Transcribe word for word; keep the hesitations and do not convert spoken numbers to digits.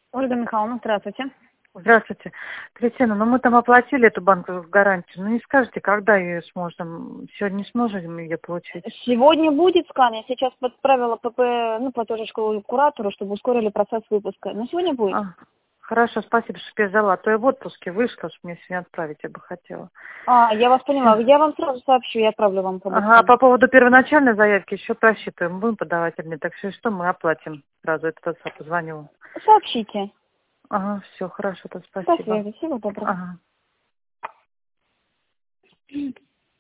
Ольга Михайловна, здравствуйте. Здравствуйте. Кристина, ну мы там оплатили эту банковскую гарантию. Ну не скажете, когда ее сможем? Сегодня не сможем ее получить? Сегодня будет скан. Я сейчас подправила ПП, ну, платежечку куратору, чтобы ускорили процесс выпуска. Но сегодня будет. А, хорошо, спасибо, что передала. А то я в отпуске вышла, что мне сегодня отправить я бы хотела. А, я вас Всё. поняла. Я вам сразу сообщу, я отправлю вам по Ага, а быстрому. по поводу первоначальной заявки еще просчитываем, будем подавать или нет. Так что, что мы оплатим сразу, это я позвонила. Сообщите. Ага, все, хорошо, то До спасибо. связи. Всего доброго. Ага.